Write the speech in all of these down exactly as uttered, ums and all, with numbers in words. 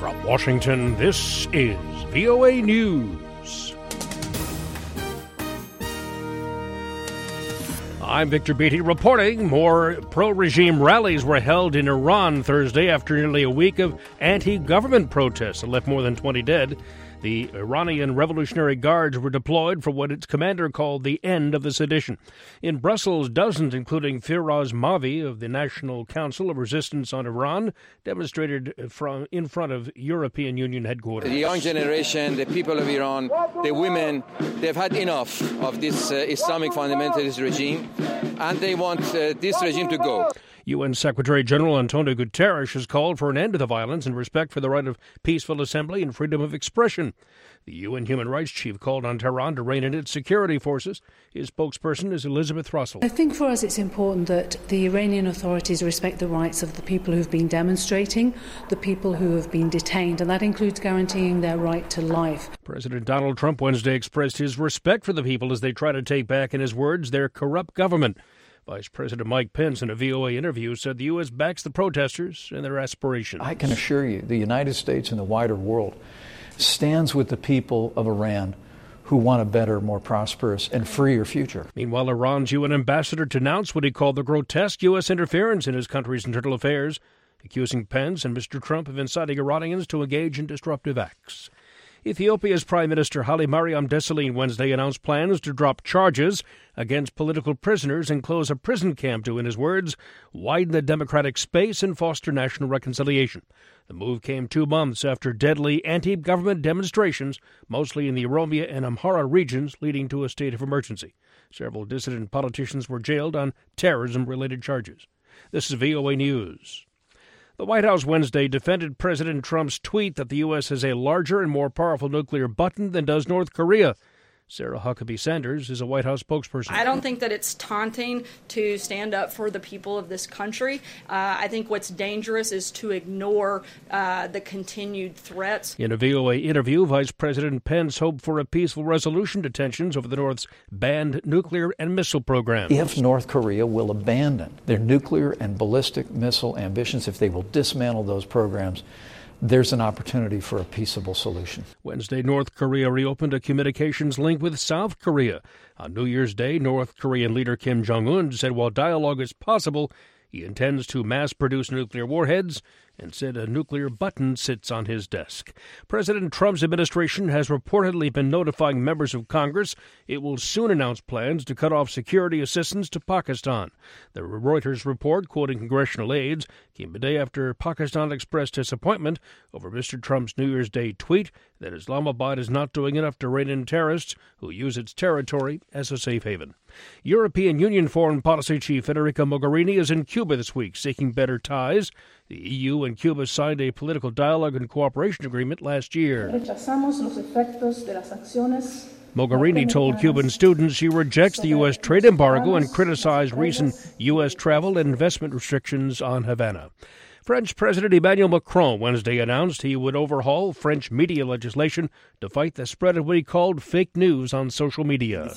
From Washington, this is V O A News. I'm Victor Beatty reporting. More pro-regime rallies were held in Iran Thursday after nearly a week of anti-government protests that left more than twenty dead. The Iranian Revolutionary Guards were deployed for what its commander called the end of the sedition. In Brussels, dozens, including Firoz Mavi of the National Council of Resistance on Iran, demonstrated from in front of European Union headquarters. The young generation, the people of Iran, the women, they've had enough of this uh, Islamic fundamentalist regime, and they want uh, this regime to go. U N Secretary General Antonio Guterres has called for an end to the violence and respect for the right of peaceful assembly and freedom of expression. The U N Human Rights Chief called on Tehran to rein in its security forces. His spokesperson is Elizabeth Russell. I think for us it's important that the Iranian authorities respect the rights of the people who've been demonstrating, the people who have been detained, and that includes guaranteeing their right to life. President Donald Trump Wednesday expressed his respect for the people as they try to take back, in his words, their corrupt government. Vice President Mike Pence, in a V O A interview, said the U S backs the protesters and their aspirations. I can assure you the United States and the wider world stands with the people of Iran who want a better, more prosperous, and freer future. Meanwhile, Iran's U N ambassador denounced what he called the grotesque U S interference in his country's internal affairs, accusing Pence and Mister Trump of inciting Iranians to engage in disruptive acts. Ethiopia's Prime Minister Haile Mariam Desalegn Wednesday announced plans to drop charges against political prisoners and close a prison camp to, in his words, widen the democratic space and foster national reconciliation. The move came two months after deadly anti-government demonstrations, mostly in the Oromia and Amhara regions, leading to a state of emergency. Several dissident politicians were jailed on terrorism-related charges. This is V O A News. The White House Wednesday defended President Trump's tweet that the U S has a larger and more powerful nuclear button than does North Korea. Sarah Huckabee Sanders is a White House spokesperson. I don't think that it's taunting to stand up for the people of this country. Uh, I think what's dangerous is to ignore uh, the continued threats. In a V O A interview, Vice President Pence hoped for a peaceful resolution to tensions over the North's banned nuclear and missile programs. If North Korea will abandon their nuclear and ballistic missile ambitions, if they will dismantle those programs, there's an opportunity for a peaceable solution. Wednesday, North Korea reopened a communications link with South Korea. On New Year's Day, North Korean leader Kim Jong-un said while dialogue is possible, he intends to mass-produce nuclear warheads and said a nuclear button sits on his desk. President Trump's administration has reportedly been notifying members of Congress it will soon announce plans to cut off security assistance to Pakistan. The Reuters report, quoting congressional aides, came a day after Pakistan expressed disappointment over Mister Trump's New Year's Day tweet that Islamabad is not doing enough to rein in terrorists who use its territory as a safe haven. European Union Foreign Policy Chief Federica Mogherini is in Cuba this week, seeking better ties. The E U and Cuba signed a political dialogue and cooperation agreement last year. Mogherini told Cuban students she rejects the U S trade embargo and criticized recent U S travel and investment restrictions on Havana. French President Emmanuel Macron Wednesday announced he would overhaul French media legislation to fight the spread of what he called fake news on social media.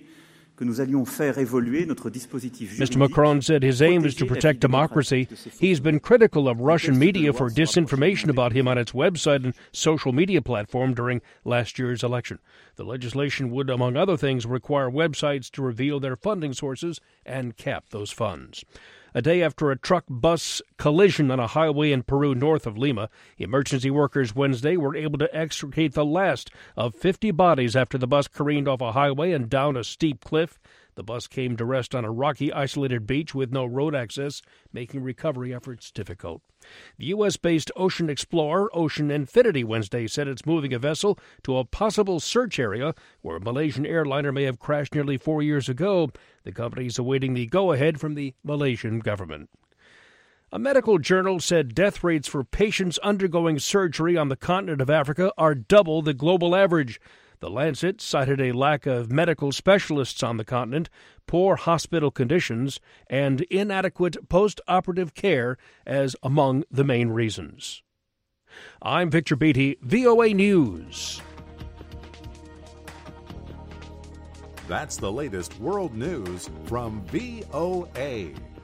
Mister Macron said his aim is to protect democracy. He's been critical of Russian media for disinformation about him on its website and social media platform during last year's election. The legislation would, among other things, require websites to reveal their funding sources and cap those funds. A day after a truck-bus collision on a highway in Peru north of Lima, emergency workers Wednesday were able to extricate the last of fifty bodies after the bus careened off a highway and down a steep cliff. The bus came to rest on a rocky, isolated beach with no road access, making recovery efforts difficult. The U S-based ocean explorer Ocean Infinity Wednesday said it's moving a vessel to a possible search area where a Malaysian airliner may have crashed nearly four years ago. The company is awaiting the go-ahead from the Malaysian government. A medical journal said death rates for patients undergoing surgery on the continent of Africa are double the global average. The Lancet cited a lack of medical specialists on the continent, poor hospital conditions, and inadequate post-operative care as among the main reasons. I'm Victor Beatty, V O A News. That's the latest world news from V O A.